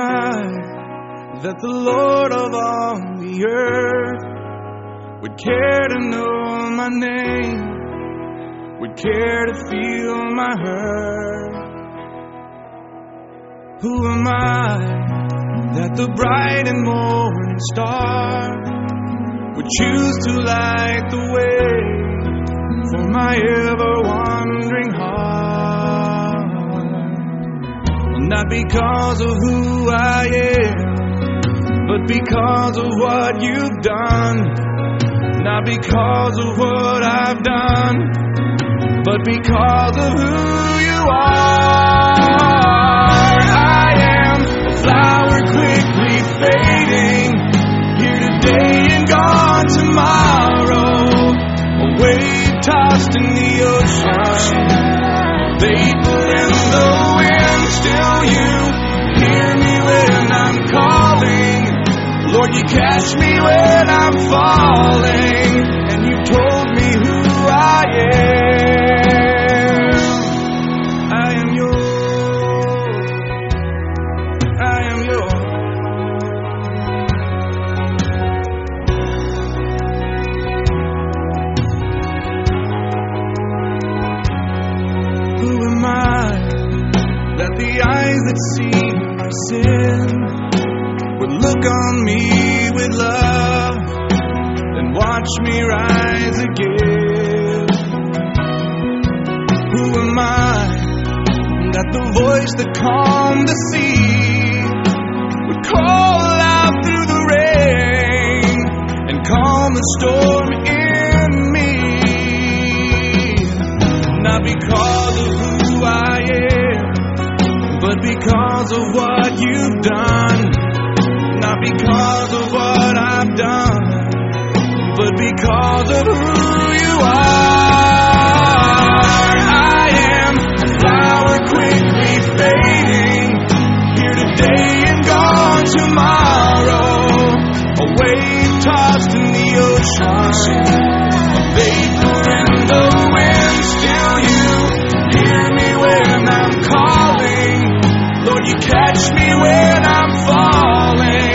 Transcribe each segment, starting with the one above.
I that the Lord of all the earth would care to know my name, would care to feel my hurt? Who am I that the bright and morning star would choose to light the way for my ever-wandering heart? Well, not because of who I am, but because of what you've done. Not because of what I've done, but because of who you are. I am a flower quickly fading, here today and gone tomorrow, a wave tossed in the ocean, vapor in the wind. Still you hear me when I'm calling, Lord, you catch me when I'm falling, and you told me who I am. I am yours. I am yours. Who am I that the eyes that see my sin would look on me with love and watch me rise again? Who am I that the voice that calmed the sea would call out through the rain and calm the storm in me? Not because of who I am, but because of what you've done. Not because of what I've done, but because of who you are. I am a flower quickly fading, here today and gone tomorrow, a wave tossed in the ocean, a vapor in the wind. Still you hear me when I'm calling, Lord, you catch me when I'm falling.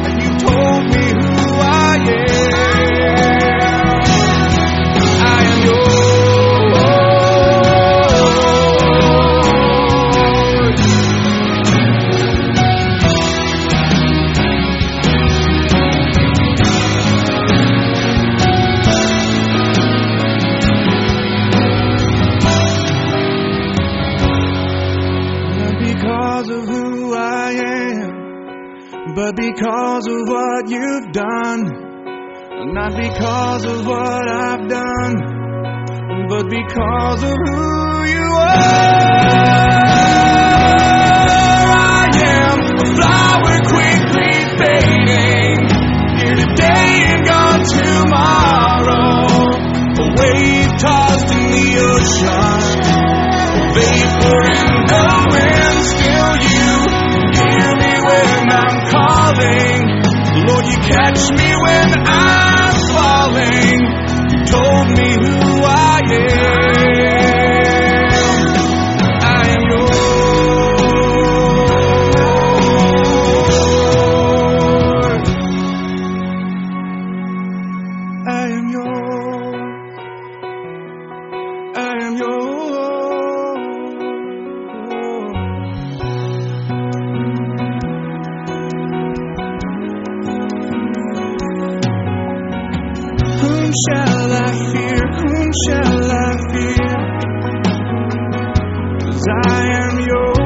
But because of what you've done, not because of what I've done, but because of who you are. I am a flower quickly fading, here today and gone tomorrow, a wave tossed in the ocean, a vapor in the wind. Still you hear me when I'm calling, Lord, you catch me when I'm falling. You told me who I am. I am yours. I am yours. I am yours. Whom shall I fear? Whom shall I fear? 'Cause I am yours.